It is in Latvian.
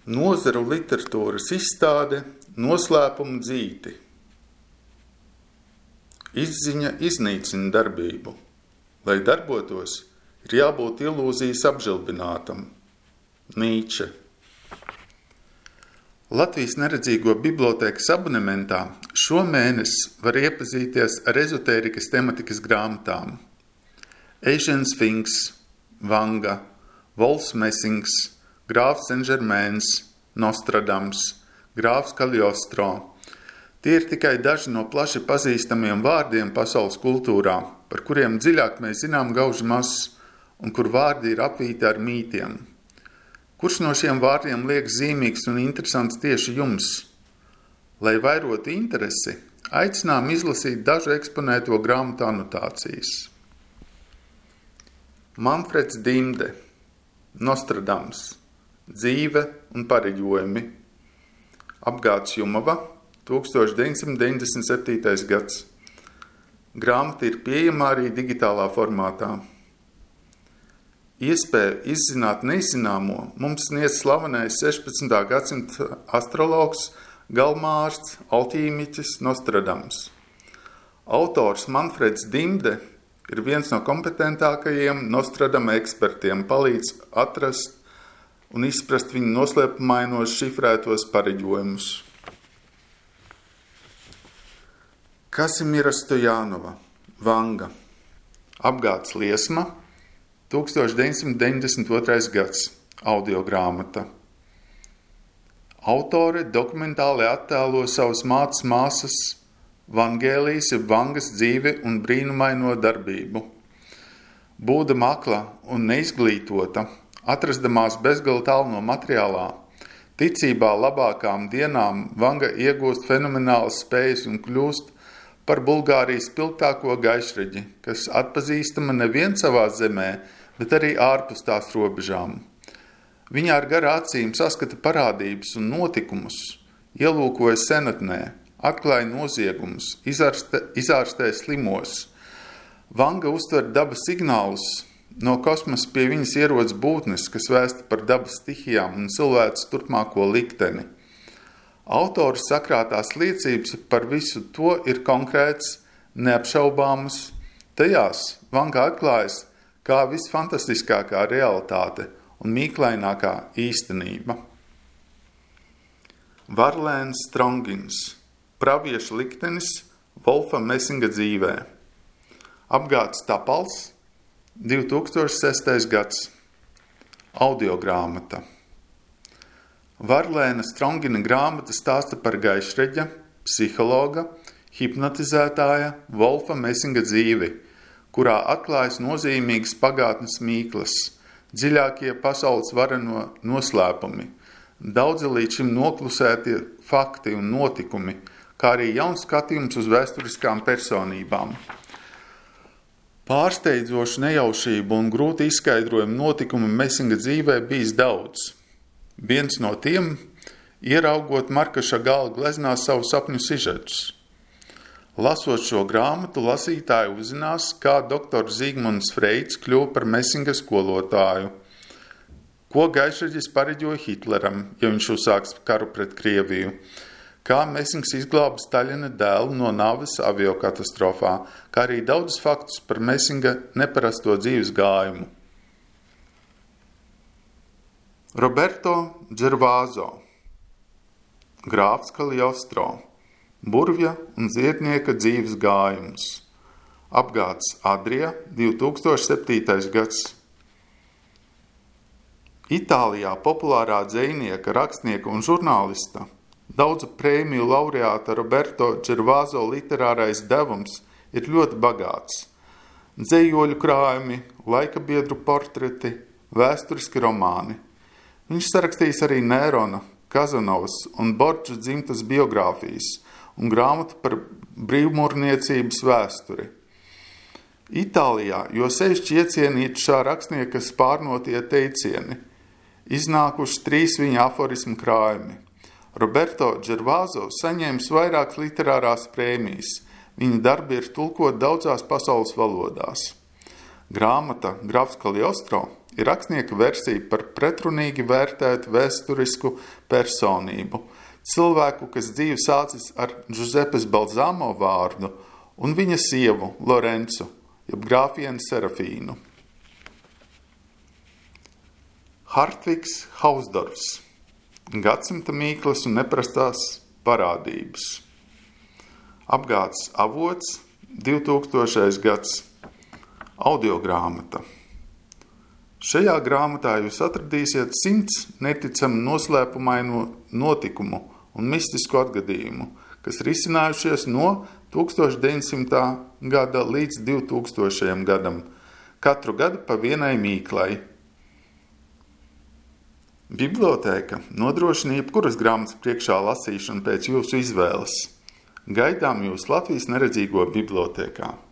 Nozaru literatūras izstāde Noslēpumu dzīti. Izziņa iznīcina darbību. Lai darbotos, ir jābūt ilūzijas apžilbinātam. Nīče. Latvijas neredzīgo bibliotēkas abonementā šomēnes var iepazīties ar ezotērikas tematikas grāmatām. Asian Sphinx, Vanga, Wolfs Messings, Grāfs Saint-Germains, Nostradams, Grāfs Cagliostro. Tie ir tikai daži no plaši pazīstamiem vārdiem pasaules kultūrā, par kuriem dziļāk mēs zinām gauži maz un kur vārdi ir apvīti ar mītiem. Kurš no šiem vārdiem liekas zīmīgs un interesants tieši jums? Lai vairotu interesi, aicinām izlasīt dažu eksponēto grāmatu anotācijas. Manfreds Dimde, Nostradams, Dzīve un pareģojumi. Apgāds Jumava, 1997. gads. Grāmata ir pieejama arī digitālā formātā. Iespēju izzināt nezināmo mums sniedz slavenais 16. gadsimta astrologs, galmārsts, alķīmiķis Nostradams. Autors Manfreds Dimde ir viens no kompetentākajiem Nostradama ekspertiem, palīdz atrast un izprast viņa noslēpumainos šifrētos pareģojumus. Kazimiera Stojanova, Vanga. Apgāds Liesma, 1992. gads, audiogrāmata. Autore dokumentāli attēlo savas mātes māsas Vangēlijas jeb Vangas dzīvi un brīnumaino darbību. Būda makla un neizglītota, atrasdamās bezgala tālu no materiālā, ticībā labākām dienām Vanga iegūst fenomenālas spējas un kļūst par Bulgārijas spilgtāko gaišreģi, kas atpazīstama nevien savā zemē, bet arī ārpus tās robežām. Viņa ar garu acīm saskata parādības un notikumus, ielūkoja senatnē, atklāja noziegumus, izārstē slimos. Vanga uztver dabas signālus, no kosmosa pie viņas ierodas būtnes, kas vēsta par dabas stihijām un cilvēces turpmāko likteni. Autors sakrātās liecības par visu to ir konkrēts, neapšaubāmas. Tajās Vanga atklājas kā visfantastiskākā realitāte un mīklainākā īstenība. Varlēns Strongins, pravieša liktenis Wolfa Messinga dzīvē. Apgāds Tapals, 2006. gads, audiogrāmata. Varlēna Strongina grāmata stāsta par gaišreģa, psihologa, hipnotizētāja Wolfa Messinga dzīvi, kurā atklājas nozīmīgas pagātnes mīklas, dziļākie pasaules vareno noslēpumi, daudzi līdz šim noklusētie fakti un notikumi, kā arī jauns skatījums uz vēsturiskām personībām. Pārsteidzošu nejaušību un grūti izskaidrojumu notikumu Messinga dzīvē bijis daudz. Viens no tiem, ieraugot Marka Šagala gleznā savu sapņu sižetus. Lasot šo grāmatu, lasītāji uzzinās, kā doktors Zigmunds Freids kļuva par Messinga skolotāju. Ko gaišreģis pareģoja Hitleram, ja viņš uzsāks karu pret Krieviju. Kā Messings izglāba Staļina dēlu no nāves aviokatastrofā, kā arī daudzus faktus par Messinga neparasto dzīves gājumu. Roberto Gervāzo, Grāfs Cagliostro, burvja un ziednieka dzīves gājums. Apgāds Adrija, 2007. gads. Itālijā populārā dzejnieka, rakstnieka un žurnālista, daudzu prēmiju laureāta Roberto Gervāzo literārais devums ir ļoti bagāts. Dzejoļu krājumi, laika biedru portreti, vēsturiski romāni. Viņš sarakstījis arī Nērona, Kazanovas un Borča dzimtas biogrāfijas un grāmatu par brīvmūrniecības vēsturi. Itālijā, jo sevišķi iecienīti šā rakstnieka spārnotie teicieni, iznākuši 3 viņa aforismu krājumi. Roberto Gervāzo saņēmis vairākas literārās prēmijas. Viņa darbi ir tulkoti daudzās pasaules valodās. Grāmata Grāfs Cagliostro ir rakstnieka versija par pretrunīgi vērtētu vēsturisku personību, cilvēku, kas dzīvi sācis ar Giuseppes Balzamo vārdu un viņa sievu Lorencu, jeb grāfienu Serafīnu. Hartvigs Hausdorfs. Gadsimta mīklas un neprastās parādības. Apgādes avots 2000. gads. Audiogrāmata. Šajā grāmatā jūs atradīsiet 100 neticamu noslēpumaino notikumu un mistisku atgadījumu, kas risinājušies no 1900. gada līdz 2000. gadam, katru gadu pa vienai mīklai. Bibliotēka nodrošina jebkuras grāmatas priekšā lasīšanu pēc jūsu izvēles. Gaidām jūs Latvijas neredzīgo bibliotēkā.